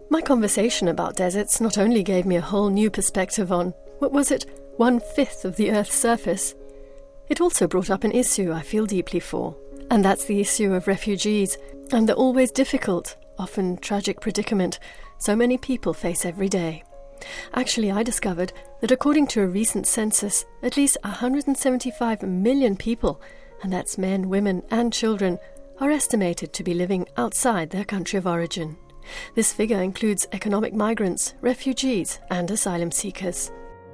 My conversation about deserts not only gave me a whole new perspective on, 1/5 of the Earth's surface, it also brought up an issue I feel deeply for, and that's the issue of refugees and the always difficult, often tragic predicament so many people face every day. Actually, I discovered that according to a recent census, at least 175 million people, and that's men, women and children, are estimated to be living outside their country of origin. This figure includes economic migrants, refugees and asylum seekers.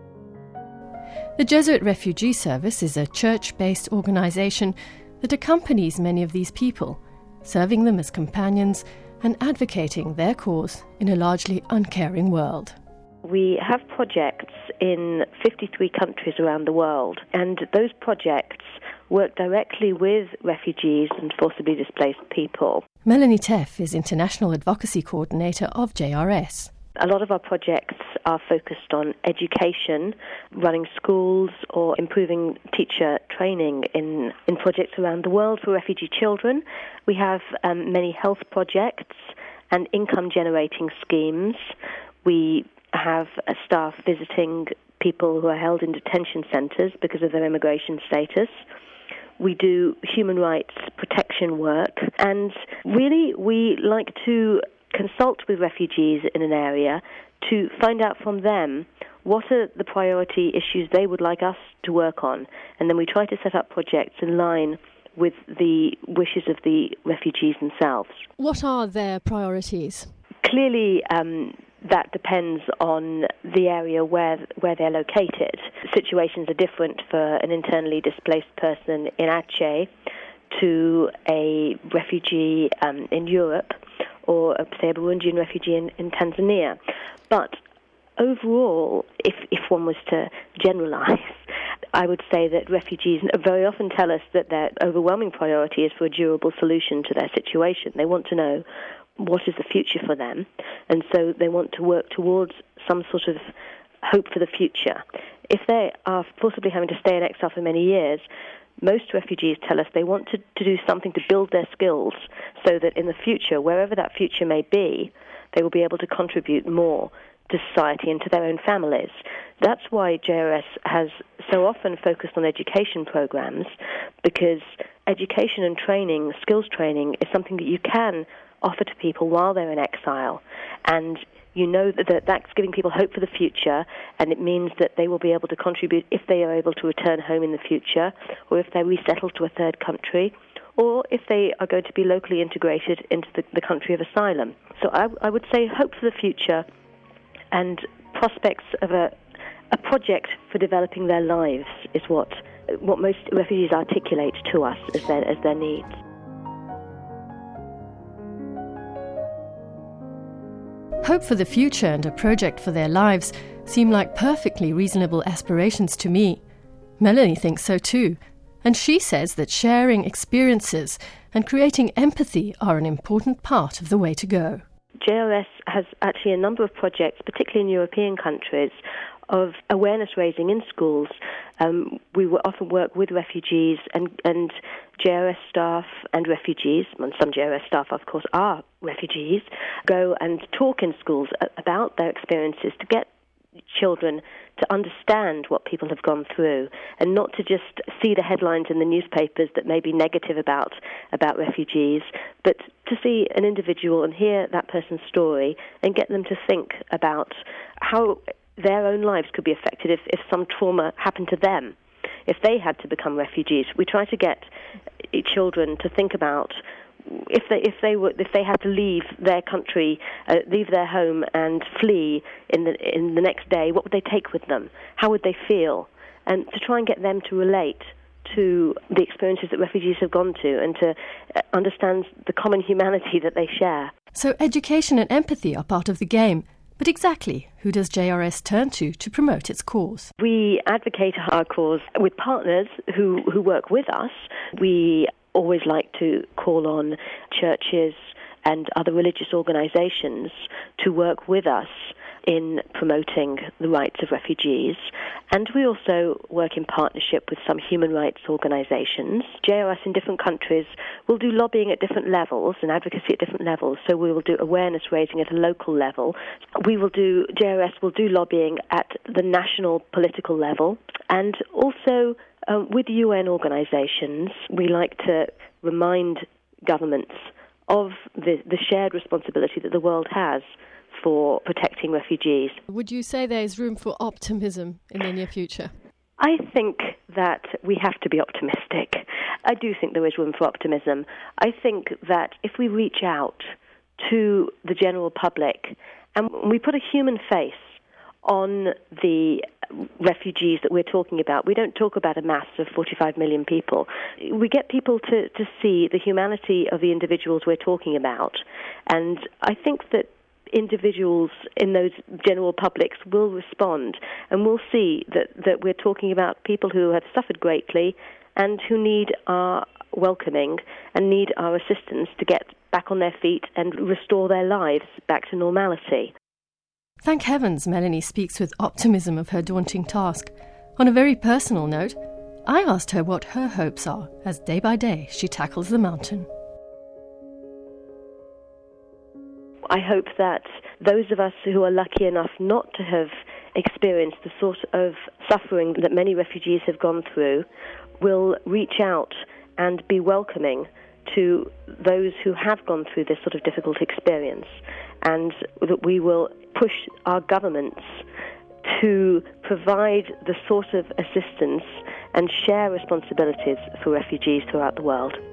The Jesuit Refugee Service is a church-based organisation that accompanies many of these people, serving them as companions and advocating their cause in a largely uncaring world. We have projects in 53 countries around the world, and those projects work directly with refugees and forcibly displaced people. Melanie Teff is International Advocacy Coordinator of JRS. A lot of our projects are focused on education, running schools or improving teacher training in projects around the world for refugee children. We have many health projects and income-generating schemes. We have staff visiting people who are held in detention centres because of their immigration status. We do human rights protection work, and really we like to consult with refugees in an area to find out from them what are the priority issues they would like us to work on, and then we try to set up projects in line with the wishes of the refugees themselves. What are their priorities? Clearly, that depends on the area where they're located. Situations are different for an internally displaced person in Aceh to a refugee in Europe, or say a Burundian refugee in Tanzania. But overall, if one was to generalize, I would say that refugees very often tell us that their overwhelming priority is for a durable solution to their situation. They want to know what is the future for them, and so they want to work towards some sort of hope for the future. If they are forcibly having to stay in exile for many years, most refugees tell us they want to do something to build their skills so that in the future, wherever that future may be, they will be able to contribute more to society and to their own families. That's why JRS has so often focused on education programs, because education and training, skills training, is something that you can offer to people while they're in exile, and you know that that's giving people hope for the future, and it means that they will be able to contribute if they are able to return home in the future, or if they're resettled to a third country, or if they are going to be locally integrated into the country of asylum. So I would say hope for the future and prospects of a project for developing their lives is what most refugees articulate to us as their needs. Hope for the future and a project for their lives seem like perfectly reasonable aspirations to me. Melanie thinks so too, and she says that sharing experiences and creating empathy are an important part of the way to go. JRS has actually a number of projects, particularly in European countries, of awareness raising in schools. We will often work with refugees and JRS staff and refugees, and some JRS staff, of course, are refugees, go and talk in schools about their experiences to get children to understand what people have gone through and not to just see the headlines in the newspapers that may be negative about refugees, but to see an individual and hear that person's story and get them to think about how their own lives could be affected if some trauma happened to them, if they had to become refugees. We try to get children to think about if they had to leave their country, leave their home and flee in the next day, what would they take with them? How would they feel? And to try and get them to relate to the experiences that refugees have gone to and to understand the common humanity that they share. So education and empathy are part of the game. But exactly who does JRS turn to promote its cause? We advocate our cause with partners who work with us. We always like to call on churches and other religious organizations to work with us in promoting the rights of refugees, and we also work in partnership with some human rights organisations. JRS in different countries will do lobbying at different levels and advocacy at different levels, so we will do awareness raising at a local level. JRS will do lobbying at the national political level, and also with UN organisations, we like to remind governments of the shared responsibility that the world has for protecting refugees. Would you say there is room for optimism in the near future? I think that we have to be optimistic. I do think there is room for optimism. I think that if we reach out to the general public and we put a human face on the refugees that we're talking about, we don't talk about a mass of 45 million people. We get people to see the humanity of the individuals we're talking about. And I think that individuals in those general publics will respond, and we'll see that we're talking about people who have suffered greatly and who need our welcoming and need our assistance to get back on their feet and restore their lives back to normality. Thank heavens Melanie speaks with optimism of her daunting task. On a very personal note, I asked her what her hopes are as day by day she tackles the mountain. I hope that those of us who are lucky enough not to have experienced the sort of suffering that many refugees have gone through will reach out and be welcoming to those who have gone through this sort of difficult experience, and that we will push our governments to provide the sort of assistance and share responsibilities for refugees throughout the world.